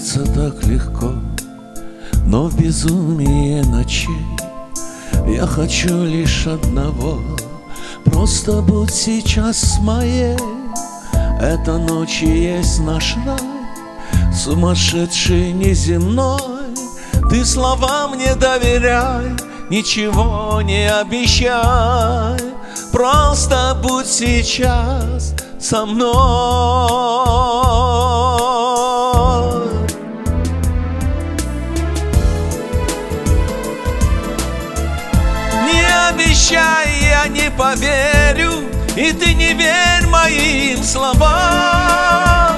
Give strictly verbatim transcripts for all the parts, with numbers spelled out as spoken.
Сердце так легко, но в безумии ночей я хочу лишь одного: просто будь сейчас моей. Эта ночь и есть наш рай, сумасшедший неземной. Ты словам не доверяй, ничего не обещай, просто будь сейчас со мной. Не обещай, я не поверю, и ты не верь моим словам.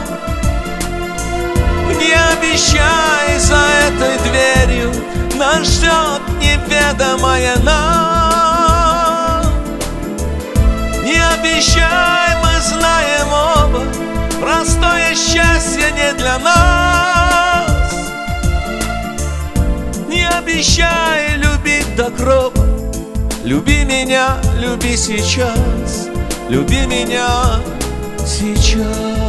Не обещай, за этой дверью нас ждет неведомая нам. Не обещай, мы знаем оба, простое счастье не для нас. Не обещай любить до гроба, люби меня, люби сейчас, люби меня сейчас.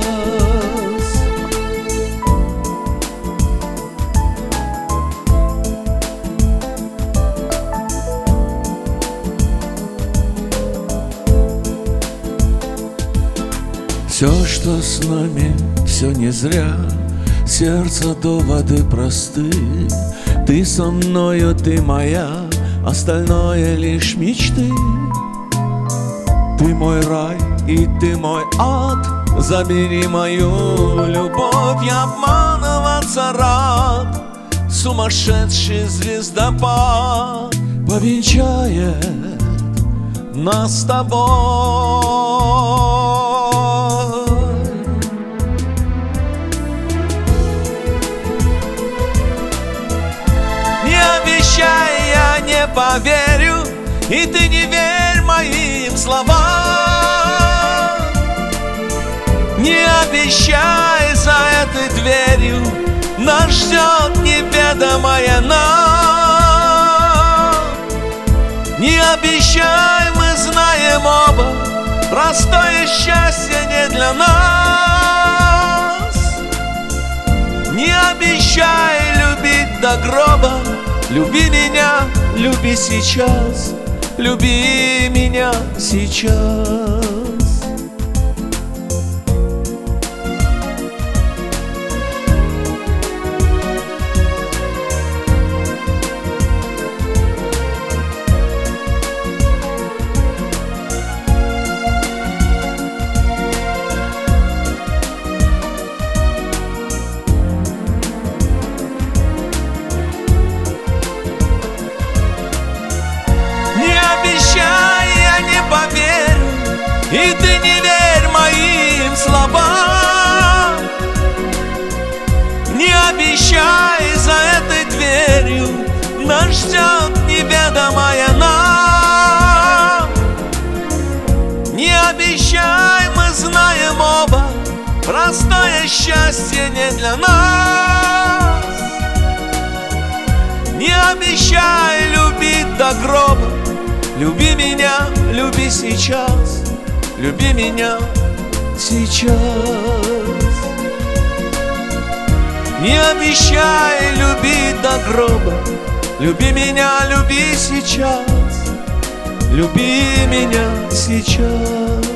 Все, что с нами, все не зря, сердце доводы просты. Ты со мною, ты моя, остальное лишь мечты. Ты мой рай и ты мой ад, забери мою любовь, я обманываться рад. Сумасшедший звездопад повенчает нас с тобой. Я не поверю, и ты не верь моим словам. Не обещай, за этой дверью нас ждет неведомая нам. Не обещай, мы знаем оба, простое счастье не для нас. Не обещай любить до гроба, люби меня, люби сейчас, люби меня сейчас. И ты не верь моим словам. Не обещай, за этой дверью нас ждет неведомая нам. Не обещай, мы знаем оба, простое счастье не для нас. Не обещай любить до гроба, люби меня, люби сейчас, люби меня сейчас. Не обещай любить до гроба, люби меня, люби сейчас, люби меня сейчас.